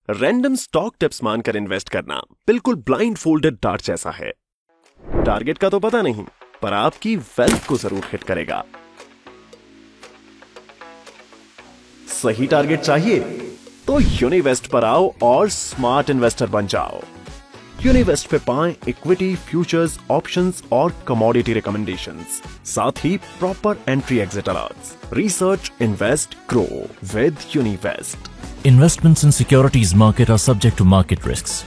Random stock tips मानकर invest करना बिल्कुल ब्लाइंड फोल्डेड डार्ट जैसा है। टारगेट का तो पता नहीं, पर आपकी वेल्थ को जरूर हिट करेगा। सही टारगेट चाहिए तो यूनिवेस्ट पर आओ और स्मार्ट इन्वेस्टर बन जाओ। यूनिवेस्ट पे पाएं इक्विटी, फ्यूचर्स, ऑप्शंस और कमोडिटी रिकमेंडेशंस, साथ ही proper entry exit alerts. Research, invest, grow with Univest. Investments in securities market are subject to market risks.